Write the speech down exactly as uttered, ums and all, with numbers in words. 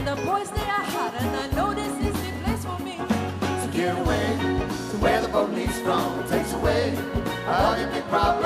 and the boys they are hot, and I know this is the place for me. So get away to where the police from takes away all your big problems.